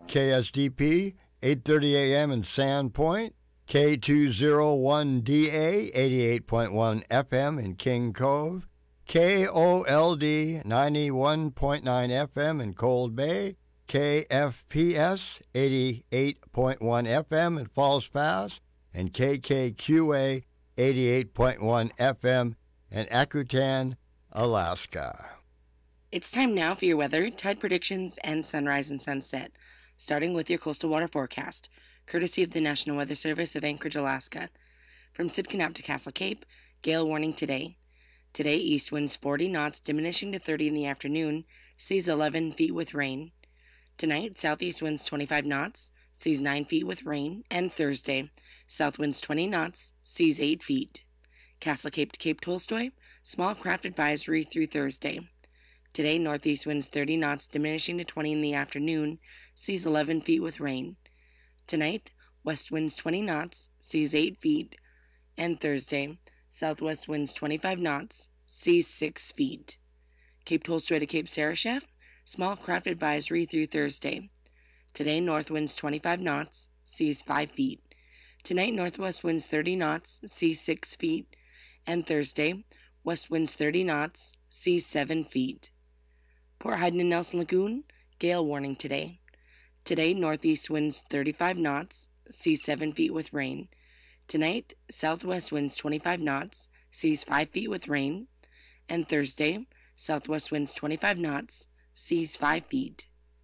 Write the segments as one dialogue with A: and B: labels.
A: KSDP, 8:30 a.m. in Sandpoint, K201DA, 88.1 FM in King Cove, KOLD, 91.9 FM in Cold Bay, KFPS, 88.1 FM in Falls Pass, and KKQA, 88.1 FM in Akutan, Alaska.
B: It's time now for your weather, tide predictions, and sunrise and sunset, starting with your coastal water forecast, courtesy of the National Weather Service of Anchorage, Alaska. From Sitka to Castle Cape, gale warning today. Today, east winds 40 knots, diminishing to 30 in the afternoon, seas 11 feet with rain. Tonight, southeast winds 25 knots, seas 9 feet with rain. And Thursday, south winds 20 knots, seas 8 feet. Castle Cape to Cape Tolstoy, small craft advisory through Thursday. Today, northeast winds 30 knots, diminishing to 20 in the afternoon, seas 11 feet with rain. Tonight, west winds 20 knots, seas 8 feet. And Thursday, southwest winds 25 knots, seas 6 feet. Cape Tolstoy to Cape Sarashef, small craft advisory through Thursday. Today, north winds 25 knots, seas 5 feet. Tonight, northwest winds 30 knots, seas 6 feet. And Thursday, west winds 30 knots, seas 7 feet. Port Haydn and Nelson Lagoon, gale warning today. Today, northeast winds 35 knots, seas 7 feet with rain. Tonight, southwest winds 25 knots, seas 5 feet with rain. And Thursday, southwest winds 25 knots, seas 5 feet.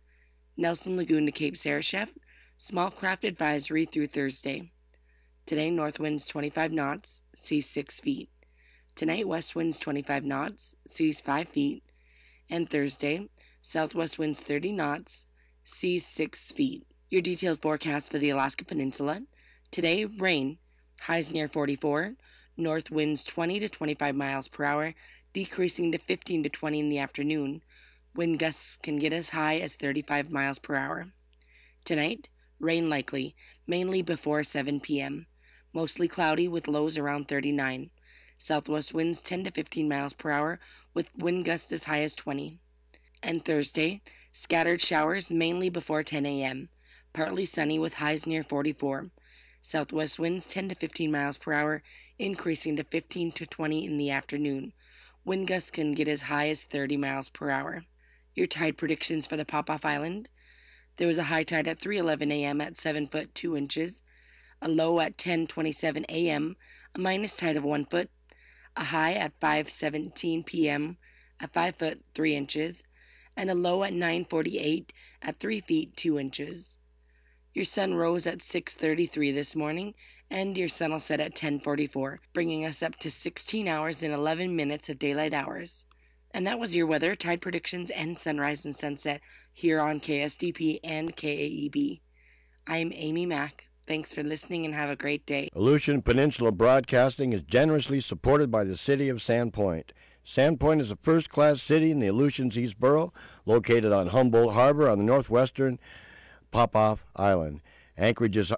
B: Nelson Lagoon to Cape Sarashef, small craft advisory through Thursday. Today, north winds 25 knots, seas 6 feet. Tonight, west winds 25 knots, seas 5 feet. And Thursday, southwest winds 30 knots, seas 6 feet. Your detailed forecast for the Alaska Peninsula. Today, rain, highs near 44, north winds 20 to 25 miles per hour, decreasing to 15 to 20 in the afternoon. Wind gusts can get as high as 35 miles per hour. Tonight, rain likely, mainly before 7 p.m. Mostly cloudy with lows around 39. Southwest winds 10 to 15 miles per hour with wind gusts as high as 20. And Thursday, scattered showers mainly before 10 a.m. Partly sunny with highs near 44. Southwest winds 10 to 15 miles per hour, increasing to 15 to 20 in the afternoon. Wind gusts can get as high as 30 miles per hour. Your tide predictions for the Popoff Island. There was a high tide at 3:11 a.m. at 7 foot 2 inches, a low at 10:27 a.m., a minus tide of 1 foot, a high at 5:17 p.m. at 5 foot 3 inches, and a low at 9:48 at 3 feet 2 inches. Your sun rose at 6:33 this morning, and your sun will set at 10:44, bringing us up to 16 hours and 11 minutes of daylight hours. And that was your weather, tide predictions, and sunrise and sunset here on KSDP and KAEB. I'm Amy Mack. Thanks for listening and have a great day.
A: Aleutian Peninsula Broadcasting is generously supported by the city of Sandpoint. Sandpoint is a first-class city in the Aleutians East Borough, located on Humboldt Harbor on the northwestern Popoff Island. Anchorage is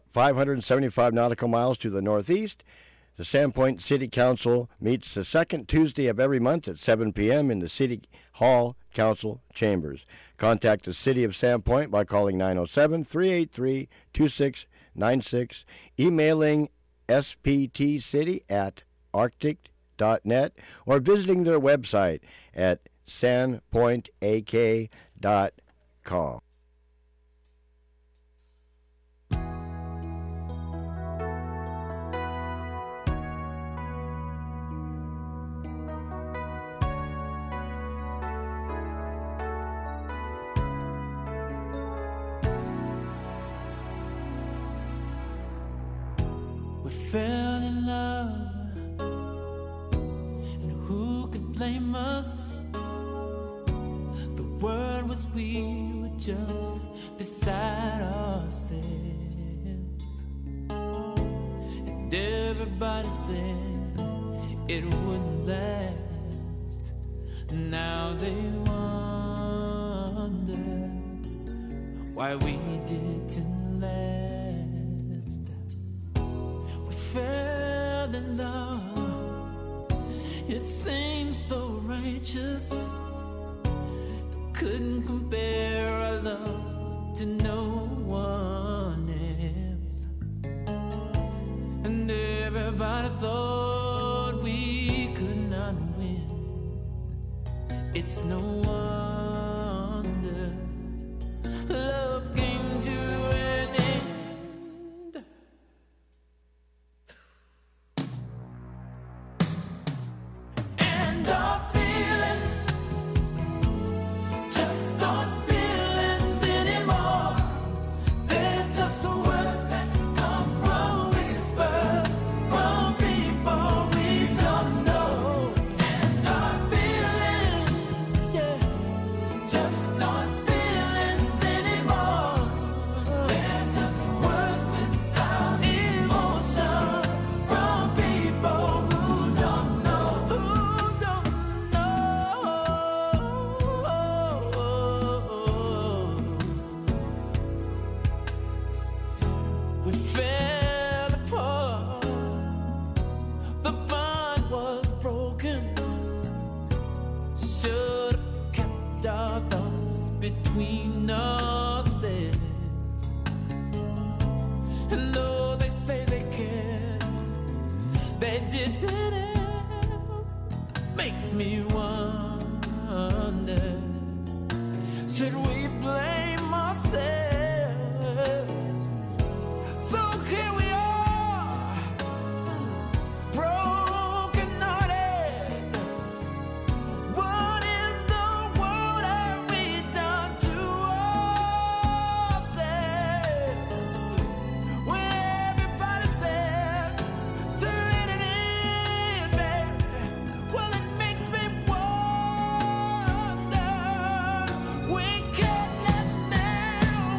A: 575 nautical miles to the northeast. The Sandpoint City Council meets the second Tuesday of every month at 7 p.m. in the City Hall Council Chambers. Contact the City of Sandpoint by calling 907-383-2696, emailing sptcity@arctic.net, or visiting their website at sandpointak.com.
C: Fell in love, and who could blame us? The word was we were just beside ourselves, and everybody said it wouldn't last. Now they wonder why we didn't last. Fell in love, it seemed so righteous. Couldn't compare our love to no I thought we could not win. It's no wonder love came to an end. And our feelings just aren't feelings anymore. They're just words that come from whispers from people we don't know. And our feelings, yeah, just aren't feelings anymore. They're just words without emotion from people who don't know. Who don't know. We fell apart. The bond was broken. Should have kept our thoughts between ourselves. And though they say they care, they didn't. Makes me wonder, should we blame ourselves? So here we are, broken hearted. What in the world have we done to ourselves? When everybody says to let it in, baby, well, it makes me wonder. We can't let them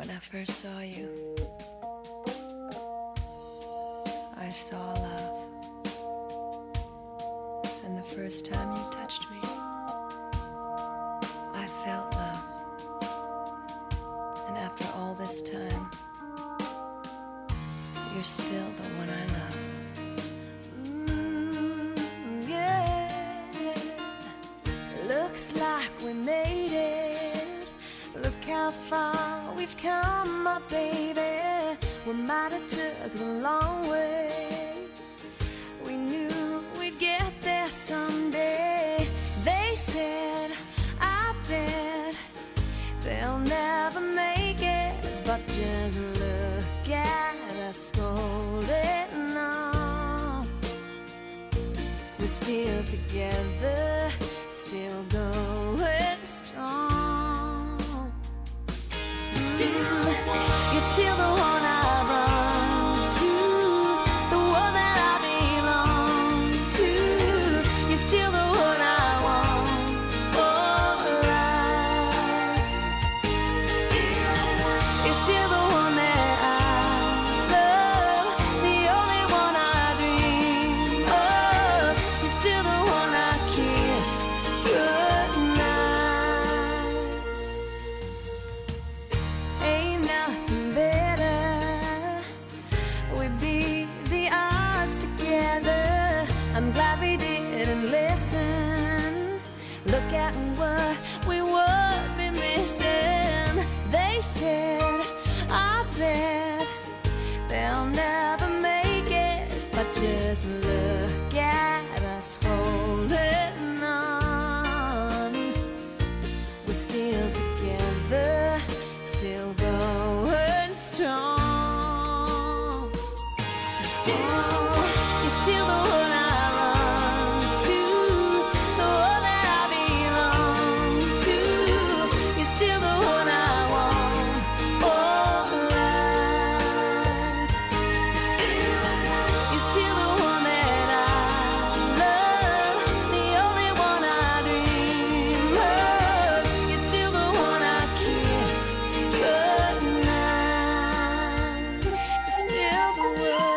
D: When I first saw you, I saw love. And the first time you touched me, I felt love. And after all this time, you're still the one I love.
E: Yeah. Looks like we made it. Look how far we've come, my baby. We might have took the long way. We knew we'd get there someday. They said, I bet they'll never make it. But just look at us holding on. We're still together, still going strong. You're still the one I run to, the one that I belong to. You're still the one I want for life. You're still the one that I love, the only one I dream of. You're still the one I kiss goodnight. Ain't nothing better. We beat the odds together. I'm glad we didn't listen. Look at what we would be missing. They said, I bet they'll never make it. But just look at us holding on. We're still together, still going strong. You're still the one I run to, the one that I belong to. You're still the one I want for life. You're still the one that I love, the only one I dream of. You're still the one I kiss goodnight. You're still the one.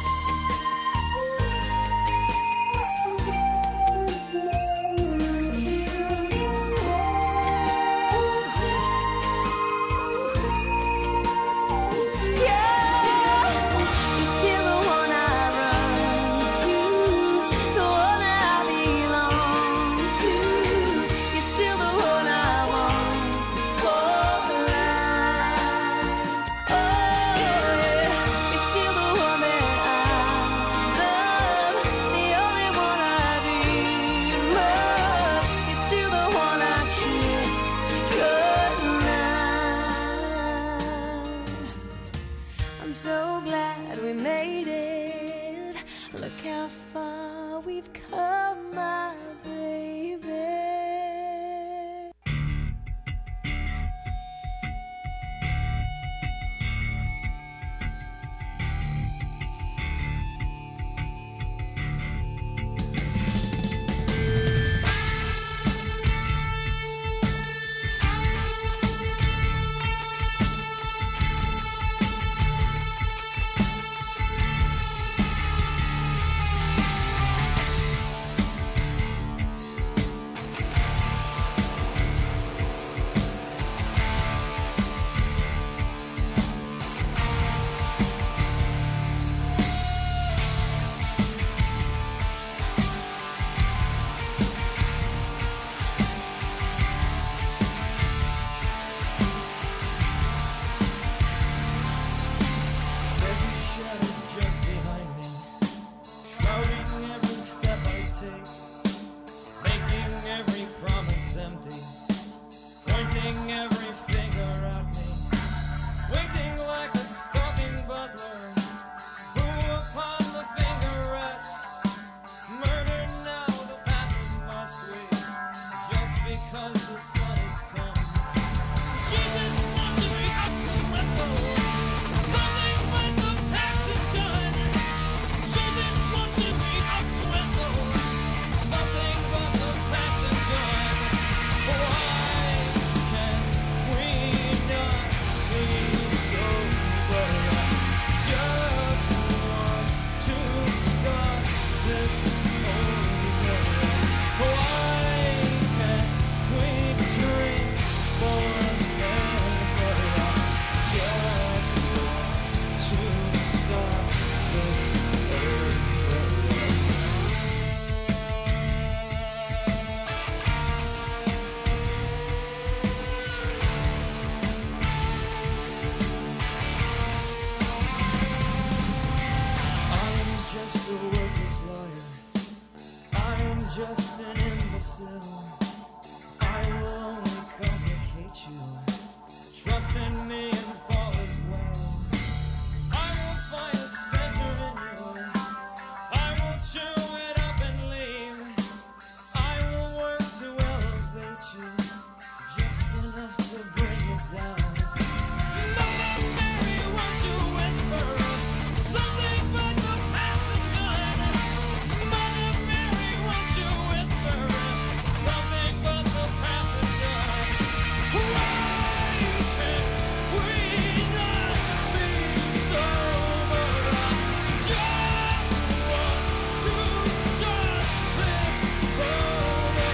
E: You're still the one I run to, the one that I belong to. You're still the one I want for life. Oh, yeah. You're still the one that I love, the only one I dream of. You're still the one I kiss goodnight. I'm so glad we made it. Look how far we've come, my baby.
C: There's a shadow just behind me, shrouding every step I take, making every promise empty, pointing every finger at me, waiting like a stalking butler, who upon the finger rests, murder now the battle must wait, just because the sun has come. Jesus wants me up to wrestle. Something when the past is done. Jesus wants me up to wrestle. Something but the past is done. For I can't just an imbecile. I will only complicate you. Trust in me and fall as well. I will find a center in you. I will chew it up and leave. I will work to elevate you, just enough to bring it down. Mother Mary, won't you whisper something but the past is done? Mother Mary, won't you whisper something but the past is done? Why can't we not be sober? I just want to start this over.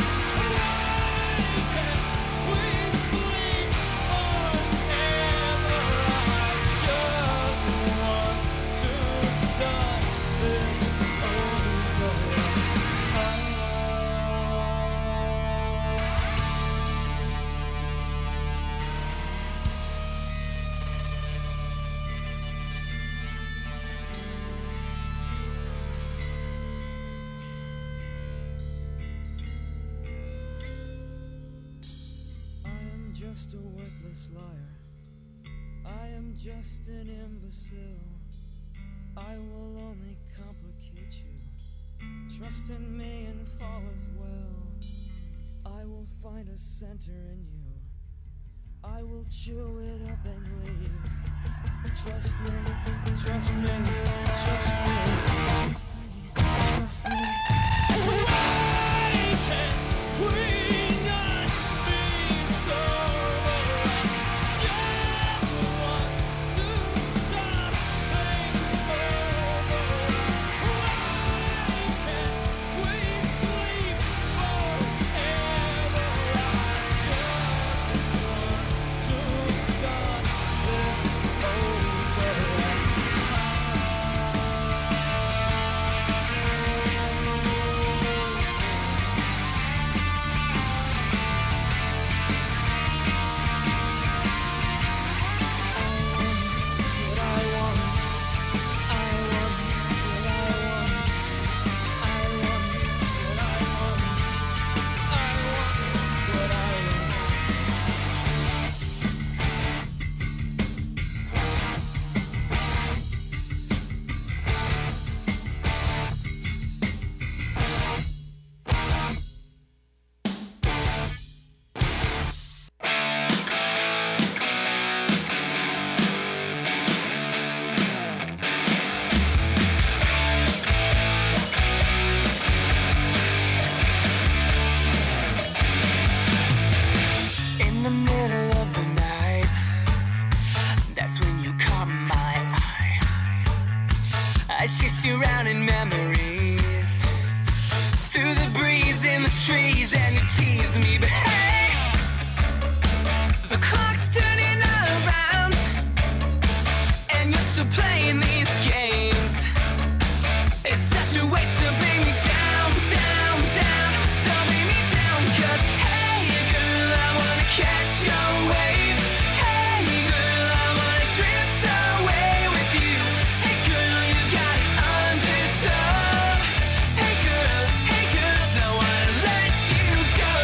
C: Why can't we sleep forever? I just want to start this over. I am just a worthless liar. I am just an imbecile. I will only complicate you. Trust in me and fall as well. I will find a center in you. I will chew it up and leave. Trust me, trust me, trust me, trust me, trust me. Why can't we not be sober? I just want to start things over. Why can't we sleep forever? I just want to start this over. In the middle of the night, that's when you caught my eye. I chase you around in memories, through the breeze in the trees, and you tease me, but hey, the clock's turning around, and you're still playing these games. It's such a waste to bring me down, down, down. Don't bring me down, 'cause hey girl, I wanna catch your wave. Hey girl, I wanna drift away with you. Hey girl, you got it under tow. Hey girl, don't wanna let you go.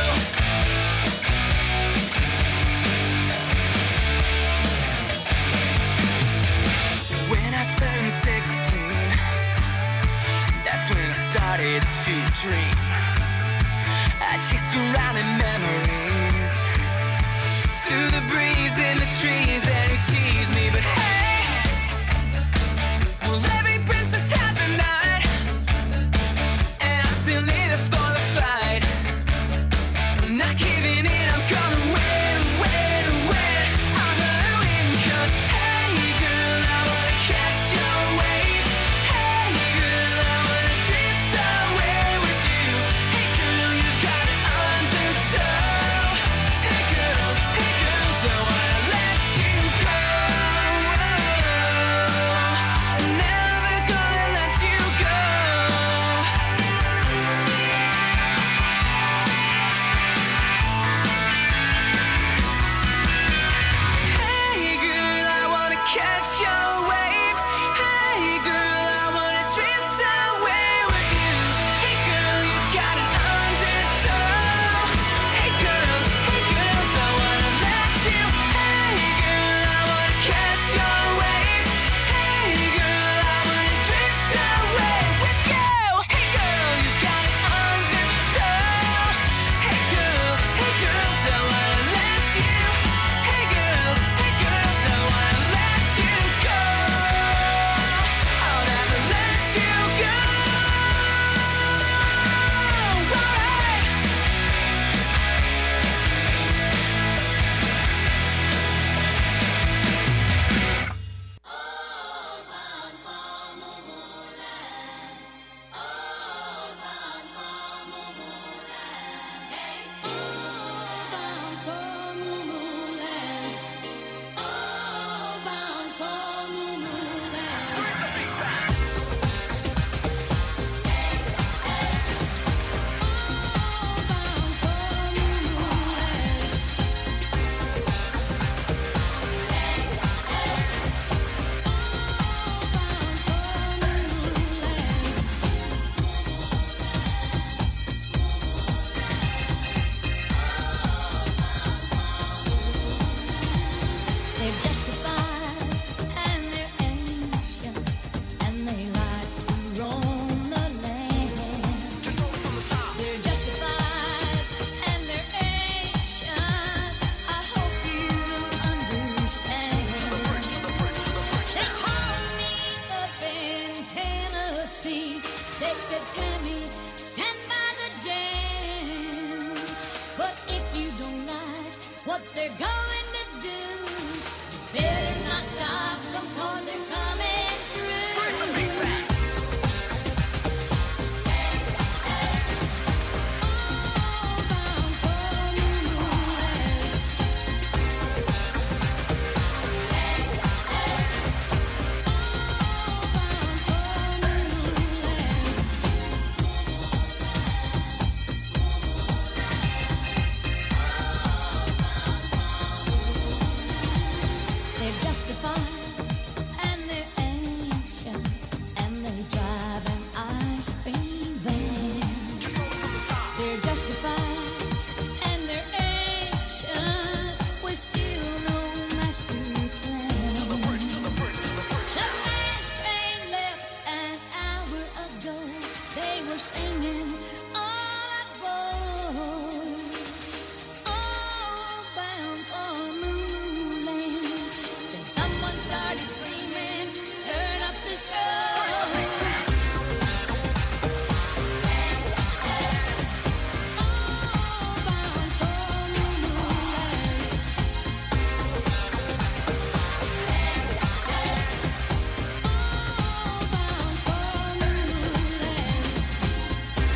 C: When I turned 16, that's when I started to dream. I chased around in memories, through the breeze in the trees, and you tease me, but hey, well every princess has a night, and I'm still in it for the fight. I'm not giving in, I'm gonna win, win, win. I'm gonna win, 'cause hey girl, I wanna catch your wave. Hey girl, I wanna drift away with you. Hey girl, you got it under tow.
E: justified, and their action was still no master plan. The last train left an hour ago. They were singing all aboard, all bound for Moonland. Then someone started screaming, "Turn up the strobe!" All bound for Moonland. All bound for Moonland.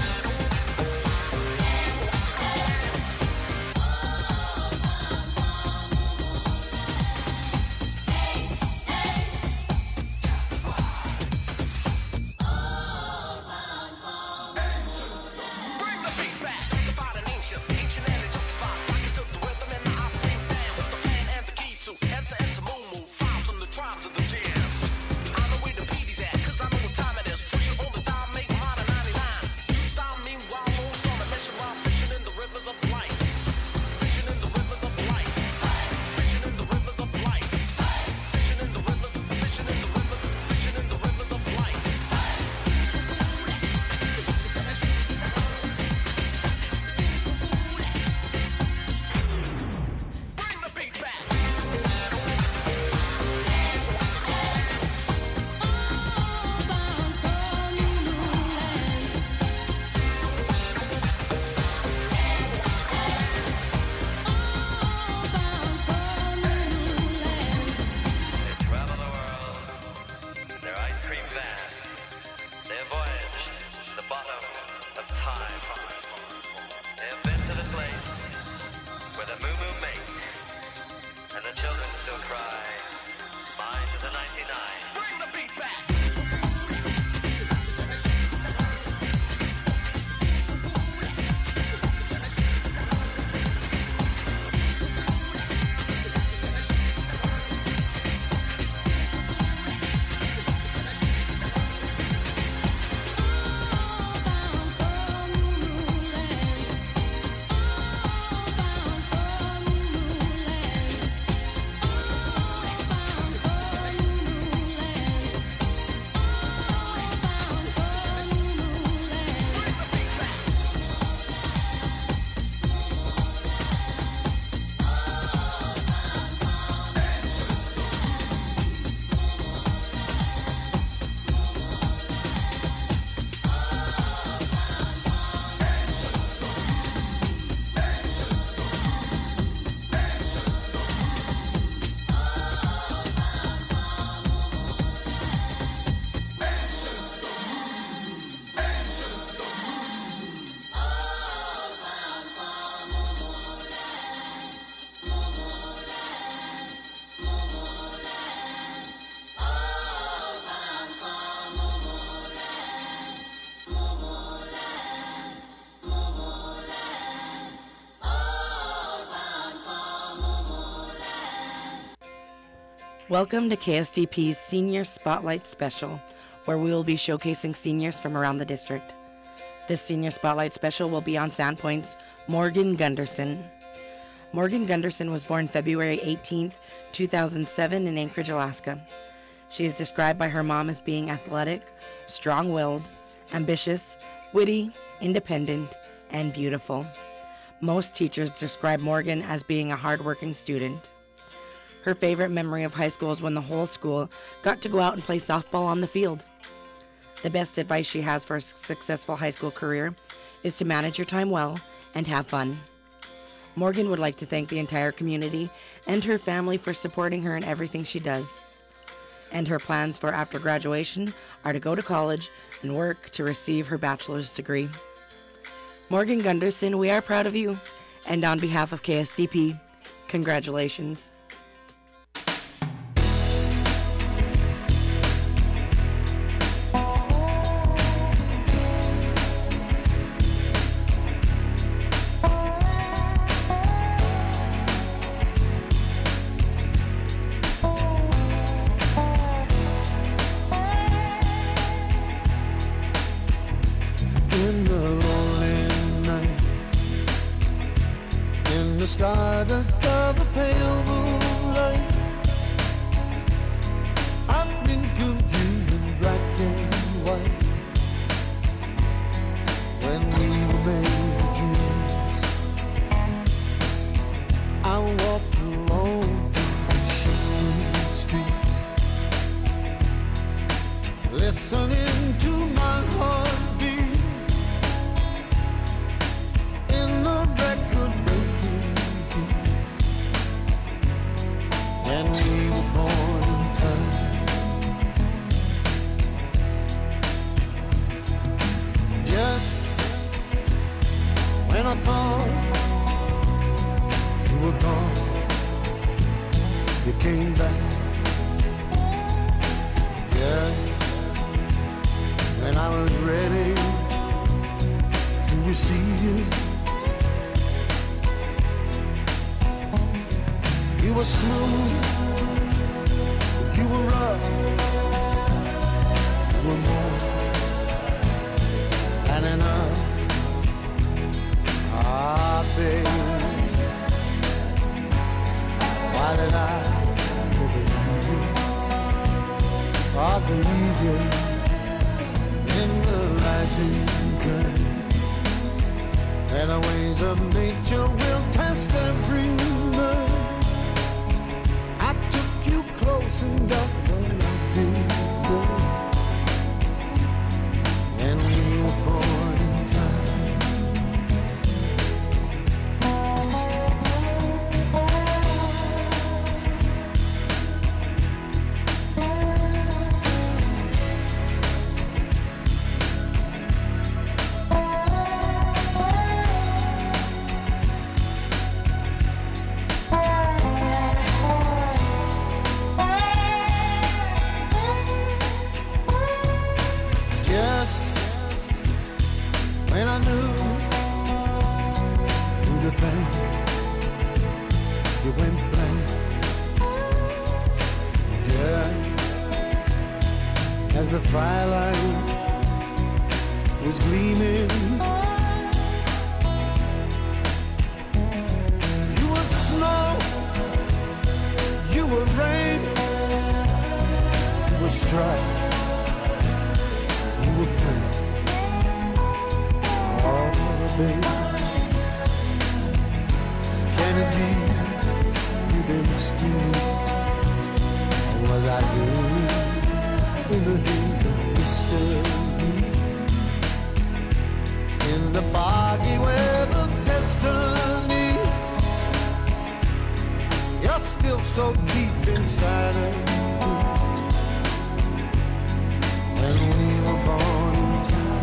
F: Bring the beat back. Justified and ancient and justified. Like it took the rhythm and the ice cream fan with the pan and the key to enter moo. Files from the tribes of the jams. I know where the PD's at, 'cause I know what time it is. Free on the dime, make mine at 99. You style meanwhile, Lone Star and mission while fishing in the rivers of life. Fishing in the rivers of life. Fishing in the rivers of life. Fishing in the rivers, fishing in the rivers, fishing in the rivers of life. Bring the beat back.
E: All bound for Moonland. All bound for Moonland.
G: They travel the world, their ice cream van. They have voyaged the bottom of time. They have been to the place where the moo mate, and the children still cry, mine is a 99.
F: Bring the beat back.
E: All bound for Moonland. All bound for Moonland. All bound for Moonland. All bound for Moonland.
B: Welcome to KSDP's Senior Spotlight Special, where we will be showcasing seniors from around the district. This Senior Spotlight Special will be on Sandpoint's Morgan Gunderson. Morgan Gunderson was born February 18th, 2007 in Anchorage, Alaska. She is described by her mom as being athletic, strong-willed, ambitious, witty, independent, and beautiful. Most teachers describe Morgan as being a hardworking student. Her favorite memory of high school is when the whole school got to go out and play softball on the field. The best advice she has for a successful high school career is to manage your time well and have fun. Morgan would like to thank the entire community and her family for supporting her in everything she does. And her plans for after graduation are to go to college and work to receive her bachelor's degree. Morgan Gunderson, we are proud of you, and on behalf of KSDP, congratulations.
C: In the lonely night,
H: the stardust of a pale moonlight. I think of you in black and white. When we were made of dreams, I walked alone through the shady streets, listening to my heartbeat in the record-breaking heat. And we were born in time. Just when I thought you were gone, you came back. Just when I was ready to receive you, you were smooth, you were rough, you were more than enough. Ah, baby, why did I believe you? I believe you in the rising current, and the ways of nature will test every nerve. I took you close and up on my desert, and we were born in time. When I knew who to thank, you went blank. Just as the firelight was gleaming, you were snow, you were rain, you were stripes, you were pain. Oh, baby, can it be you've been scheming? Or was I dreaming in the heat of mystery? In the foggy web of destiny, you're still so deep inside of me. And we were born in time.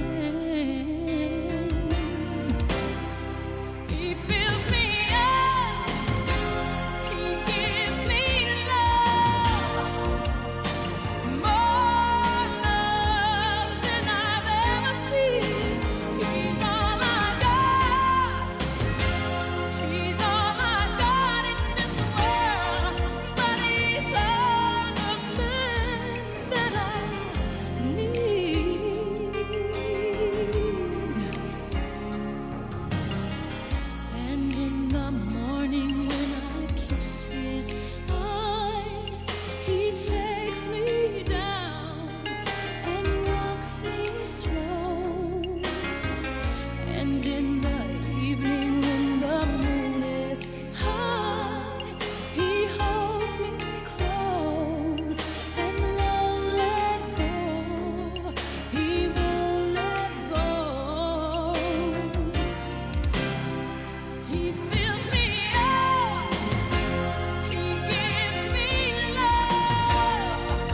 E: He fills me up. in the morning when I kiss his eyes, he takes me down and walks me slow. And in the evening when the moon is high, he holds me close and won't let go. He won't let go. He fills me up. He gives me love.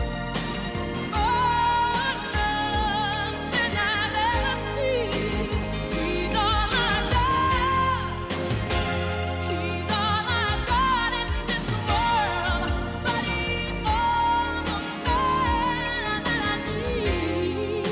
E: More love than I've ever seen. He's all I got. He's all I got in this world. But he's all the man that I need.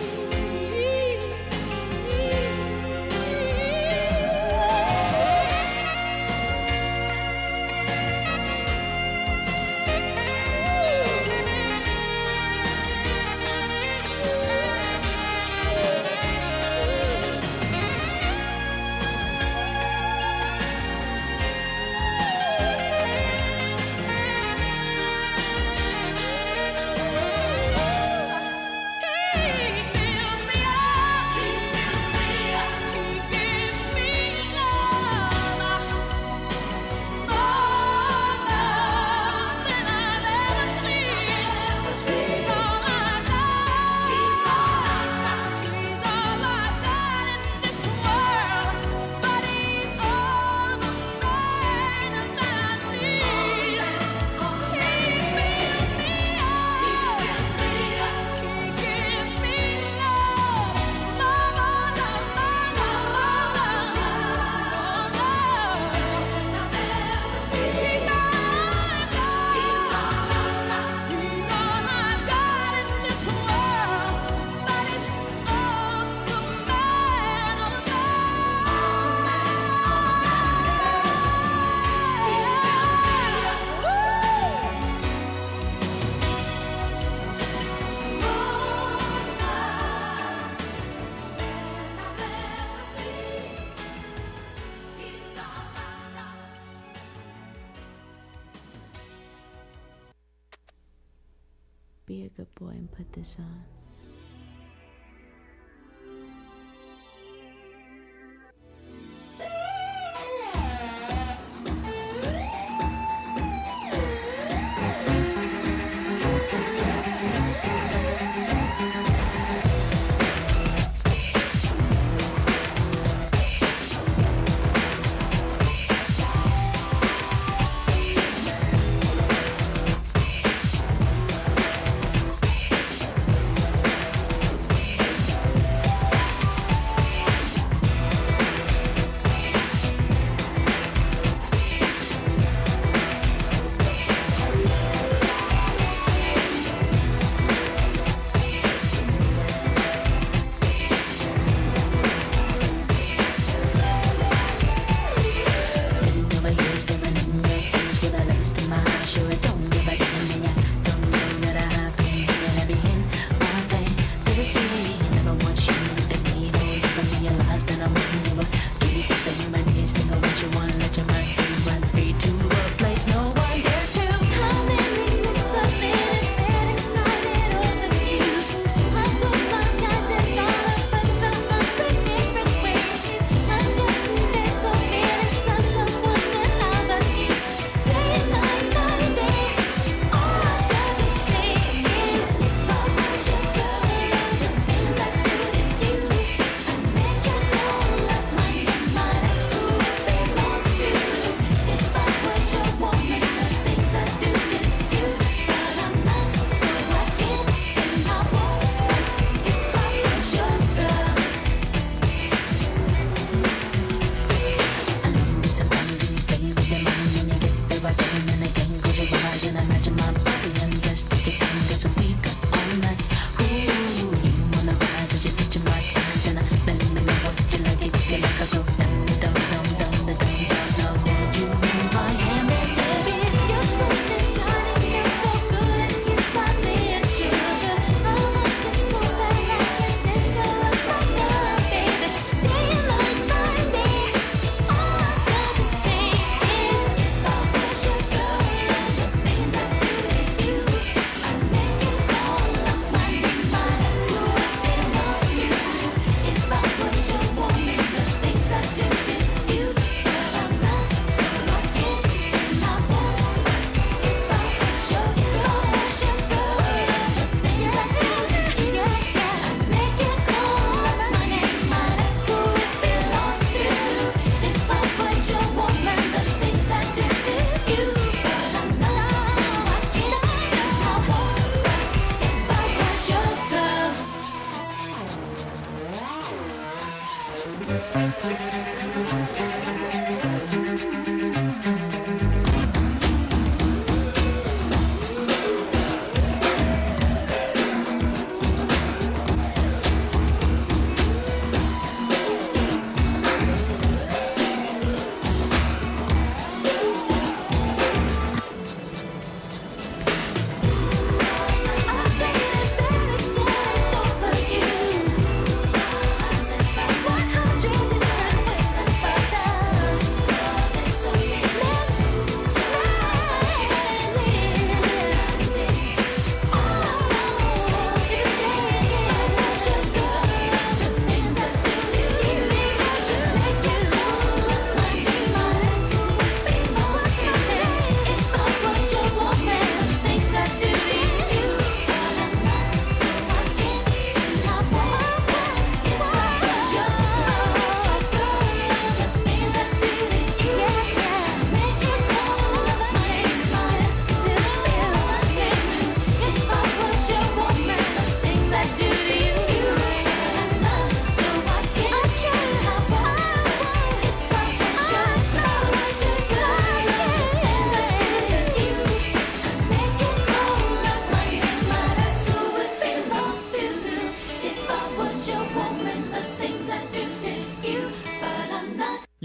I: Be a good boy and put this on.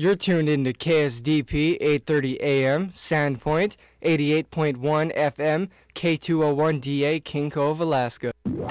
J: You're tuned into KSDP 8:30 AM, Sandpoint, 88.1 FM, K201DA, King Cove, Alaska.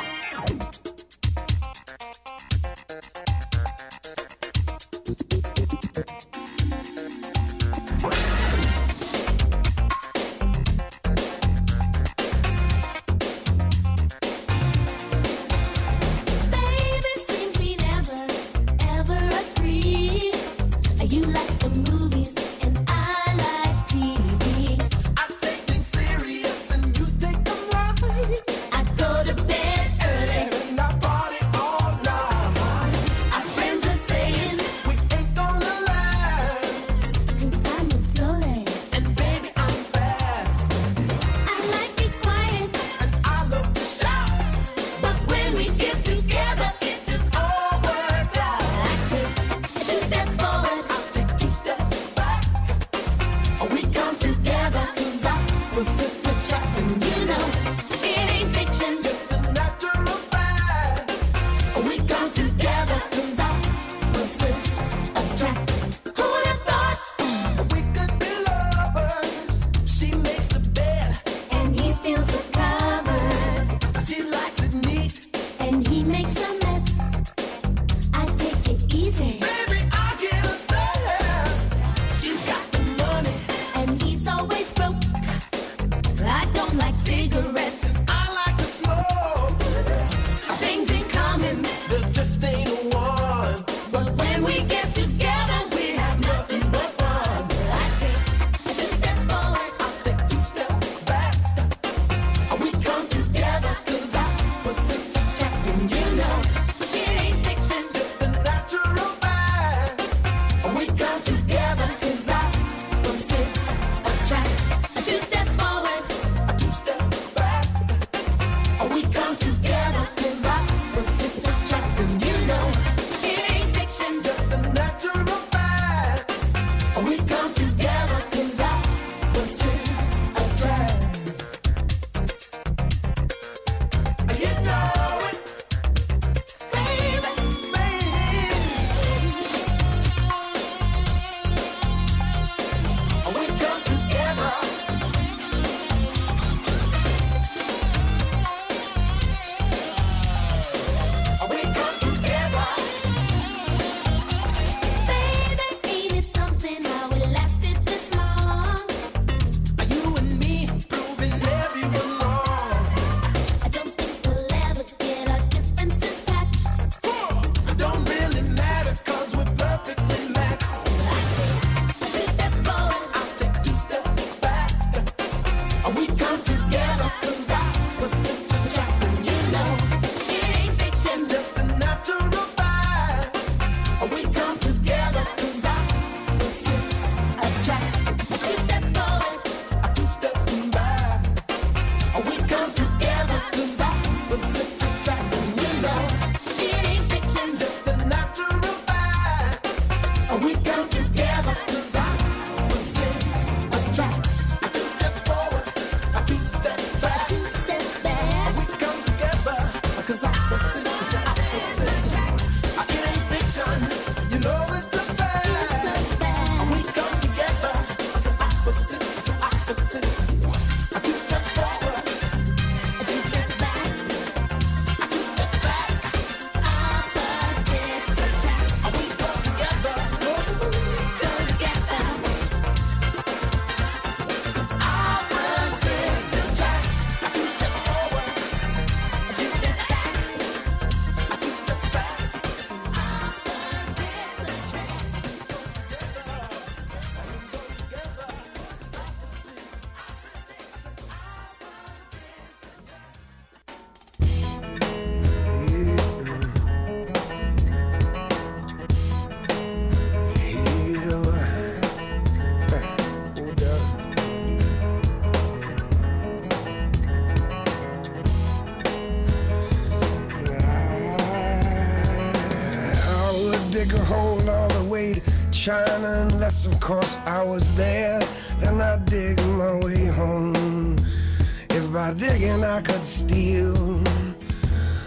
K: China, unless of course I was there, then I'd dig my way home. If by digging I could steal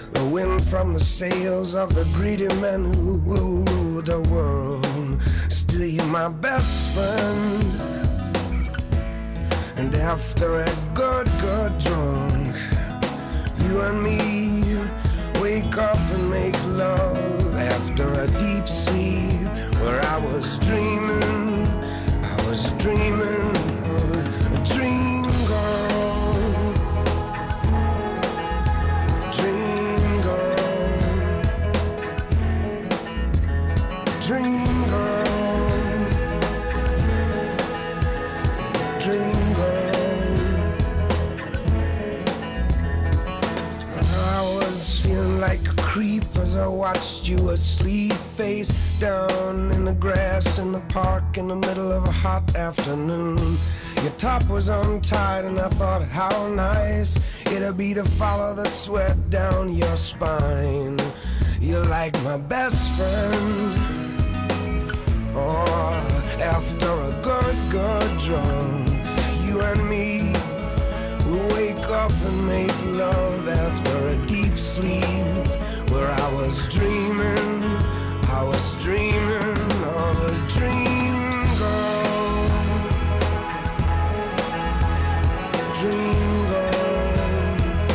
K: the wind from the sails of the greedy men who rule the world. Still you're my best friend. And after a good drunk, you and me wake up and make love after a deep sleep where I was dreaming of a dream girl, dream girl, dream girl, dream girl. I was feeling like a creep as I watched you asleep, face down in the grass in the park in the middle of a hot afternoon. Your top was untied and I thought how nice it'd be to follow the sweat down your spine. You're like my best friend. Oh, after a good drunk, you and me will wake up and make love after a deep sleep where I was dreaming of a dream girl, dream girl,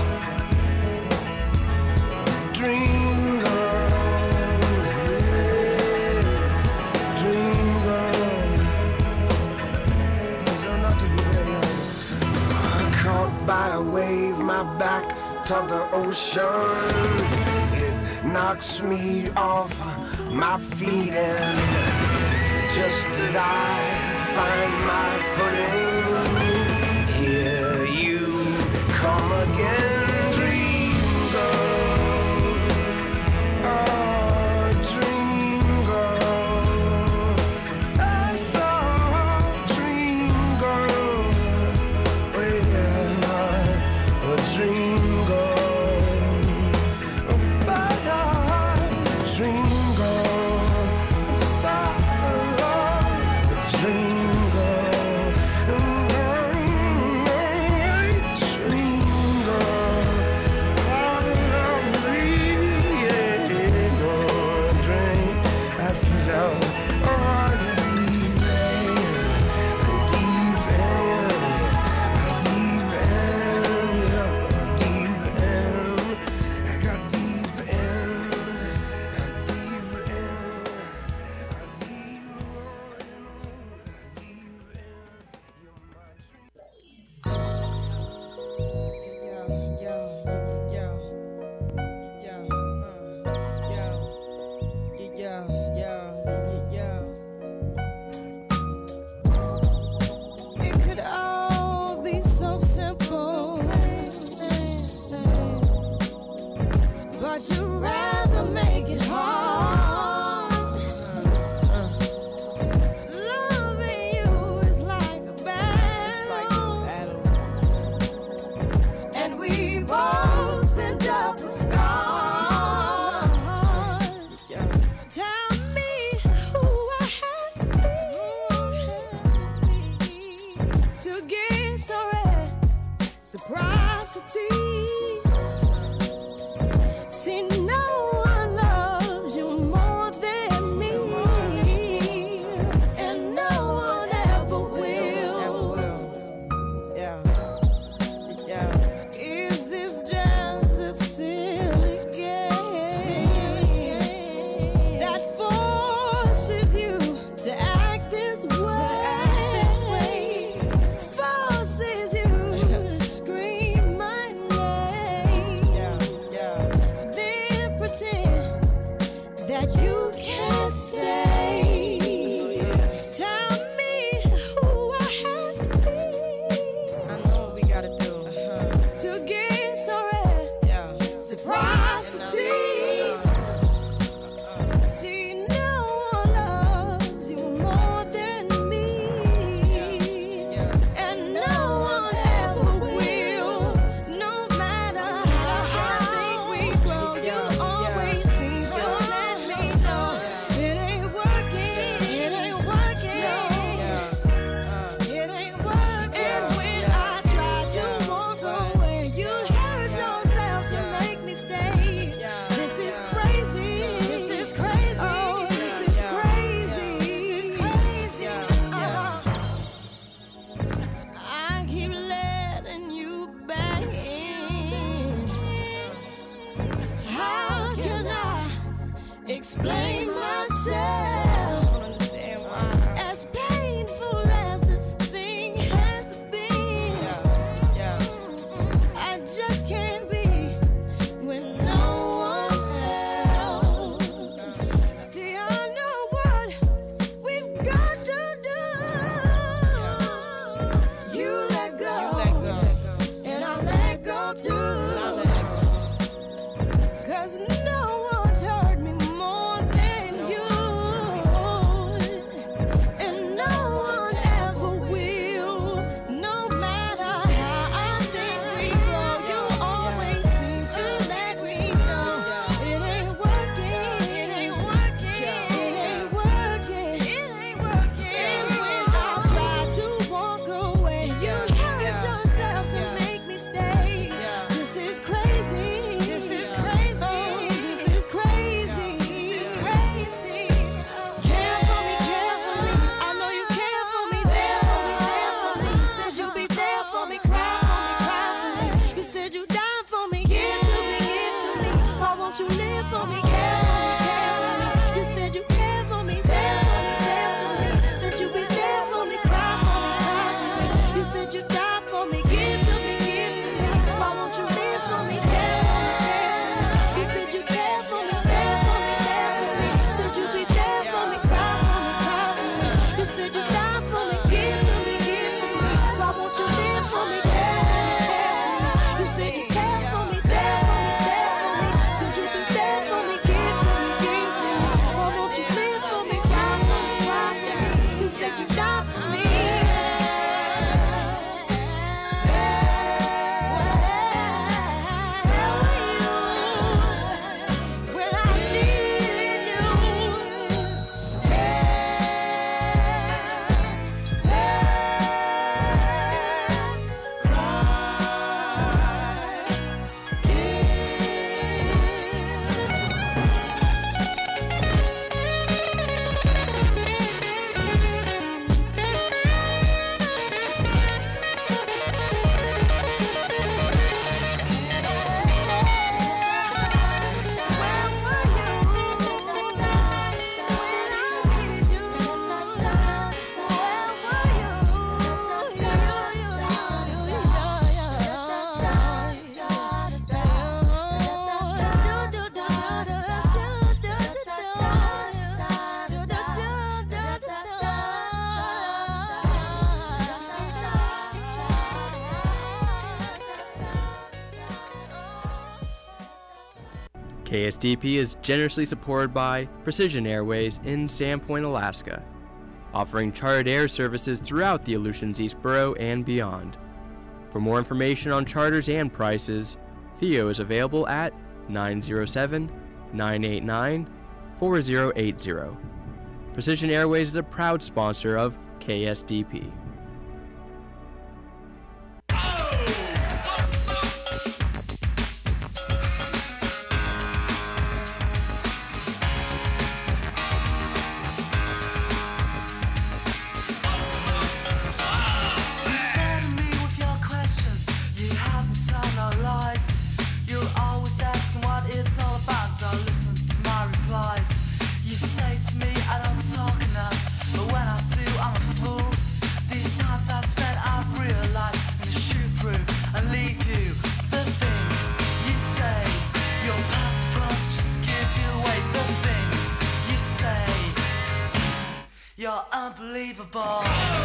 K: dream girl, dream girl. Is there not to be there? Caught by a wave, my back to the ocean. It knocks me off my feet, and just as I find my footing, here you come again, dream girl, oh, dream girl, I saw dream girl, well, a dream girl. Dream
E: Forces you to scream my name.
L: KSDP is generously supported by Precision Airways in Sandpoint, Alaska, offering chartered air services throughout the Aleutians East Borough and beyond. For more information on charters and prices, Theo is available at 907-989-4080. Precision Airways is a proud sponsor of KSDP.
C: You're unbelievable.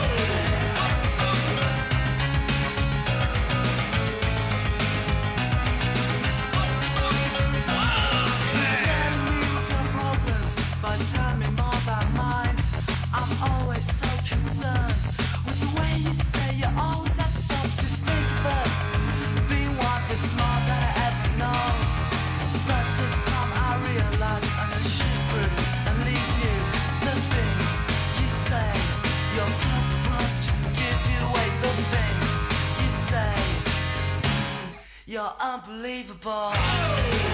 C: By telling me more about mine, I'm always so concerned with the way you say you always have to stop to think of us being one that's more than I ever know. But this time I realize I'm gonna shoot through and leave you. The things you say, your purpose just give you away. The things you say, you're unbelievable.